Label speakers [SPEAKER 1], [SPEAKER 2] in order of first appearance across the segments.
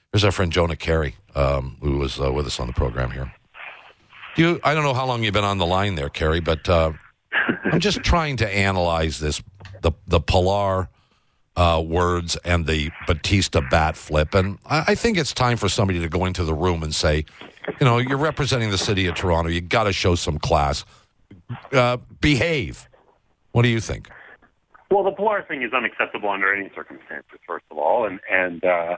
[SPEAKER 1] There's our friend Jonah Carey, who was with us on the program here. I don't know how long you've been on the line there, Carey, but I'm just trying to analyze this, the Pilar words and the Batista bat flip. And I think it's time for somebody to go into the room and say, you're representing the city of Toronto. You got to show some class. Behave. What do you think?
[SPEAKER 2] Well, the Pilar thing is unacceptable under any circumstances, first of all. And I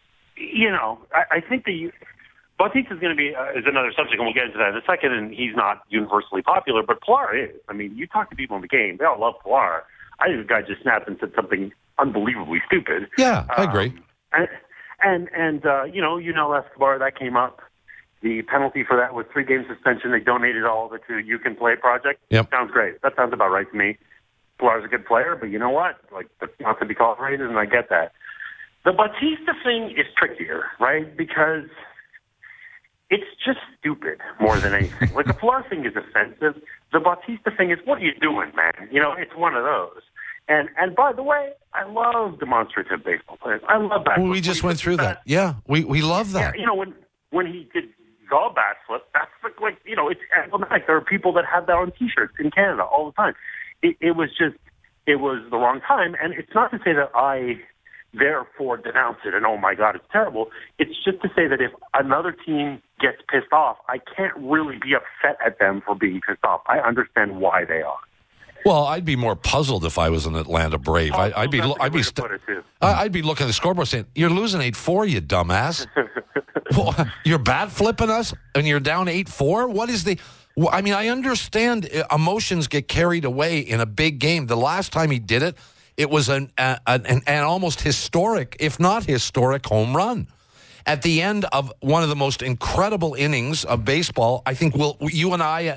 [SPEAKER 2] think Bautista is going to be is another subject, and we'll get into that in a second, and he's not universally popular, but Pilar is. I mean, you talk to people in the game, they all love Pilar. I think the guy just snapped and said something unbelievably stupid.
[SPEAKER 1] Yeah, I agree.
[SPEAKER 2] And Escobar, that came up. The penalty for that was 3-game suspension. They donated all of it to You Can Play project.
[SPEAKER 1] Yep.
[SPEAKER 2] Sounds great. That sounds about right to me. Pilar's a good player, but you know what? That's not to be tolerated, and I get that. The Bautista thing is trickier, right? Because it's just stupid more than anything. The Pilar thing is offensive. The Bautista thing is, what are you doing, man? It's one of those. And by the way, I love demonstrative baseball players. I love that.
[SPEAKER 1] Well, we just went through that. Yeah, we love that.
[SPEAKER 2] Yeah, when he did the bat flip, that's it's emblematic. There are people that have that on T-shirts in Canada all the time. It was the wrong time, and it's not to say that I therefore denounce it and, oh my God, it's terrible. It's just to say that if another team gets pissed off, I can't really be upset at them for being pissed off. I understand why they are.
[SPEAKER 1] Well, I'd be more puzzled if I was an Atlanta Brave. I'd be looking at the scoreboard saying, "You're losing 8-4, you dumbass. You're bat flipping us, and you're down 8-4. What is the?" I mean, I understand emotions get carried away in a big game. The last time he did it, it was an almost historic, if not historic, home run at the end of one of the most incredible innings of baseball. I think you and I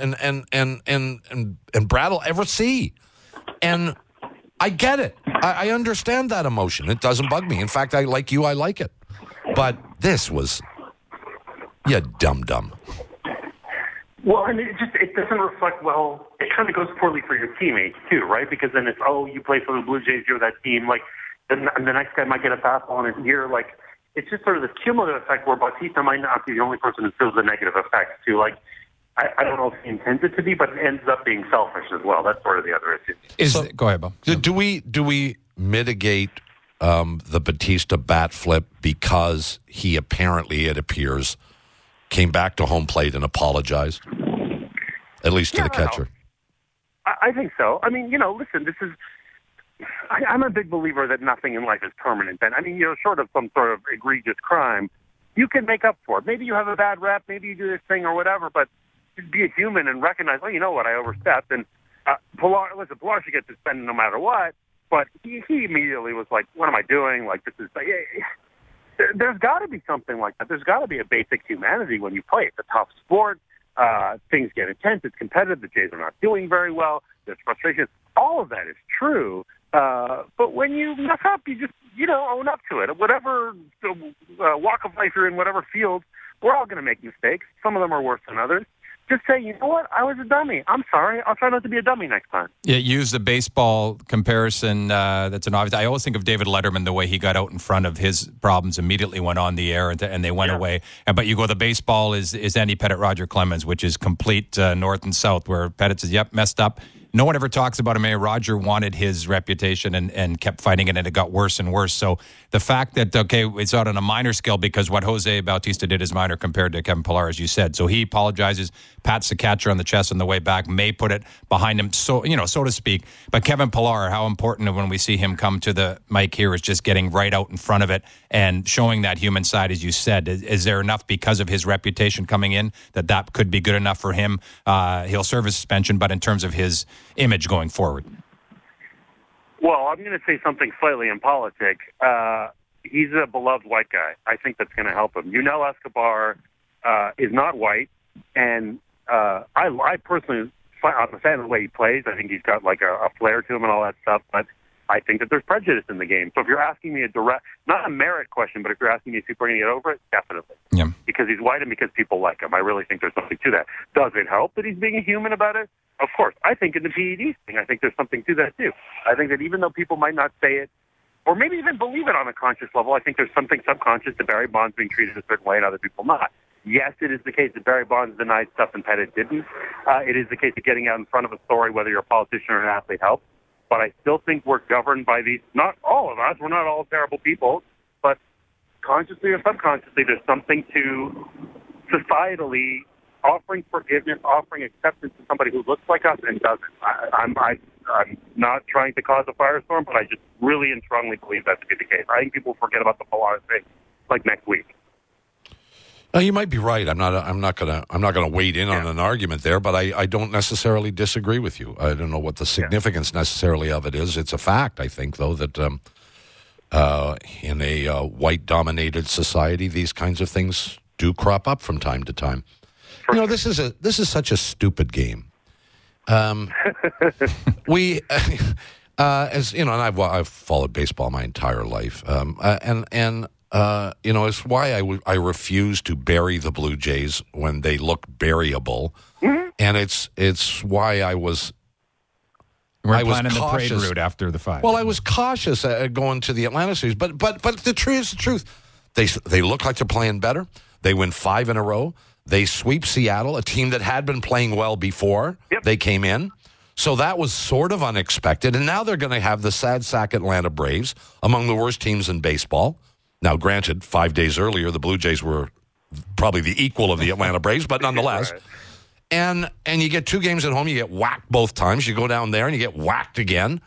[SPEAKER 1] and Brad will ever see. And I get it. I understand that emotion. It doesn't bug me. In fact, I like it. But this was, dumb.
[SPEAKER 2] Well, and it doesn't reflect well. It kind of goes poorly for your teammates too, right? Because then it's, you play for the Blue Jays, you're that team. The next guy might get a fastball in his ear. It's just sort of this cumulative effect where Bautista might not be the only person who feels the negative effects too. I don't know if he intends it to be, but it ends up being selfish as well. That's sort of the other issue.
[SPEAKER 3] Go ahead, Bob.
[SPEAKER 1] Do we mitigate the Bautista bat flip because he apparently, it appears, came back to home plate and apologized, at least to the catcher?
[SPEAKER 2] I think so. I mean, listen, this is... I'm a big believer that nothing in life is permanent. And, short of some sort of egregious crime, you can make up for it. Maybe you have a bad rep, maybe you do this thing or whatever, but just be a human and recognize, you know what, I overstepped. And Pilar should get suspended no matter what, but he immediately was like, what am I doing? There's got to be something like that. There's got to be a basic humanity when you play. It's a tough sport. Things get intense. It's competitive. The Jays are not doing very well. There's frustration. All of that is true. But when you mess up, you just, own up to it. Whatever walk of life you're in, whatever field, we're all going to make mistakes. Some of them are worse than others. Just say, you know what, I was a dummy. I'm sorry. I'll try not to be a dummy next time.
[SPEAKER 3] Yeah, use the baseball comparison. That's an obvious. I always think of David Letterman, the way he got out in front of his problems, immediately went on the air, and they went away. But you go, the baseball is Andy Pettitte, Roger Clemens, which is complete north and south, where Pettitte says, yep, messed up. No one ever talks about him. Roger wanted his reputation and kept fighting it, and it got worse and worse. So the fact that, it's out on a minor scale because what Jose Bautista did is minor compared to Kevin Pilar, as you said. So he apologizes, pats the catcher on the chest on the way back, may put it behind him, so to speak. But Kevin Pilar, how important when we see him come to the mic here is just getting right out in front of it and showing that human side, as you said. Is there enough because of his reputation coming in that could be good enough for him? He'll serve a suspension, but in terms of his image going forward?
[SPEAKER 2] Well, I'm going to say something slightly impolitic. He's a beloved white guy. I think that's going to help him. Escobar is not white, and I personally, I'm a fan of the way he plays. I think he's got a flair to him and all that stuff, but I think that there's prejudice in the game. So if you're asking me a direct, not a merit question, but if you're asking me if people are going to get over it, definitely.
[SPEAKER 3] Yeah.
[SPEAKER 2] Because he's white and because people like him. I really think there's something to that. Does it help that he's being a human about it? Of course. I think in the PED thing, I think there's something to that too. I think that even though people might not say it or maybe even believe it on a conscious level. I think there's something subconscious that Barry Bonds being treated a certain way and other people not. Yes, it is the case that Barry Bonds denied stuff and Pettit didn't. It is the case that getting out in front of a story, whether you're a politician or an athlete, helps. But I still think we're governed by these, not all of us, we're not all terrible people, but consciously or subconsciously, there's something to societally offering forgiveness, offering acceptance to somebody who looks like us and doesn't. I'm not trying to cause a firestorm, but I just really and strongly believe that to be the case. I think people forget about the Pilates thing like next week.
[SPEAKER 1] You might be right. I'm not gonna wade in on an argument there, but I don't necessarily disagree with you. I don't know what the significance necessarily of it is. It's a fact, I think, though, that in a white-dominated society, these kinds of things do crop up from time to time. You know, this is such a stupid game. We, as you know, and I've followed baseball my entire life, you know, it's why I refuse to bury the Blue Jays when they look buryable, and it's why I was
[SPEAKER 3] planning the parade route after the 5.
[SPEAKER 1] Well, I was cautious going to the Atlanta series, but the truth is the truth. They look like they're playing better. They win 5 in a row. They sweep Seattle, a team that had been playing well before they came in. So that was sort of unexpected. And now they're going to have the sad sack Atlanta Braves, among the worst teams in baseball. Now, granted, 5 days earlier, the Blue Jays were probably the equal of the Atlanta Braves, but nonetheless. Right. And you get 2 games at home, you get whacked both times. You go down there and you get whacked again.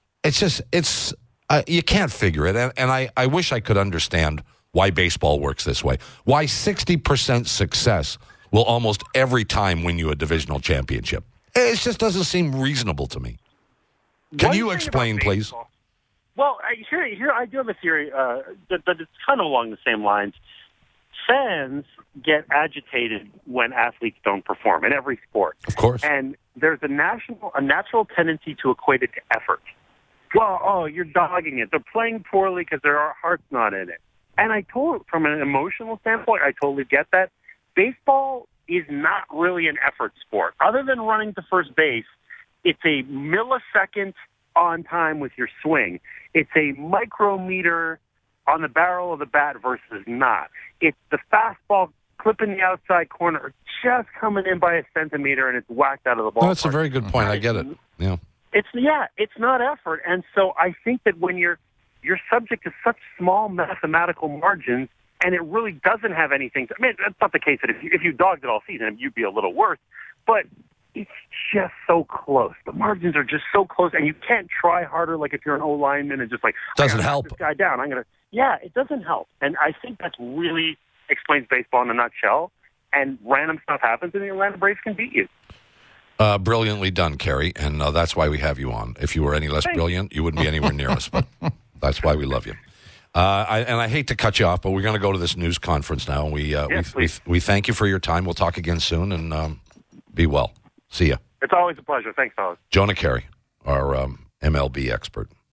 [SPEAKER 1] You can't figure it. And I wish I could understand why baseball works this way. Why 60% success will almost every time win you a divisional championship. It just doesn't seem reasonable to me. Can you explain, please?
[SPEAKER 2] Well, here I do have a theory that it's kind of along the same lines. Fans get agitated when athletes don't perform in every sport.
[SPEAKER 1] Of course.
[SPEAKER 2] And there's a natural tendency to equate it to effort. Well, you're dogging it. They're playing poorly because their heart's not in it. And from an emotional standpoint, I totally get that. Baseball is not really an effort sport. Other than running to first base, it's a millisecond on time with your swing. It's a micrometer on the barrel of the bat versus not. It's the fastball clipping the outside corner, just coming in by a centimeter, and it's whacked out of the ball.
[SPEAKER 1] No, that's a very good point. I get it. Yeah.
[SPEAKER 2] It's not effort. And so I think that when you're subject to such small mathematical margins, and it really doesn't have anything to, I mean, that's not the case that if you dogged it all season, you'd be a little worse, but it's just so close. The margins are just so close, and you can't try harder like if you're an O-lineman and just like,
[SPEAKER 1] doesn't help.
[SPEAKER 2] This guy down. It doesn't help. And I think that really explains baseball in a nutshell, and random stuff happens, and the Atlanta Braves can beat you.
[SPEAKER 1] Brilliantly done, Kerry, and that's why we have you on. If you were any less brilliant, you wouldn't be anywhere near us, but that's why we love you. I hate to cut you off, but we're going to go to this news conference now. We thank you for your time. We'll talk again soon, and be well. See ya.
[SPEAKER 2] It's always a pleasure. Thanks, fellas.
[SPEAKER 1] Jonah Carey, our MLB expert.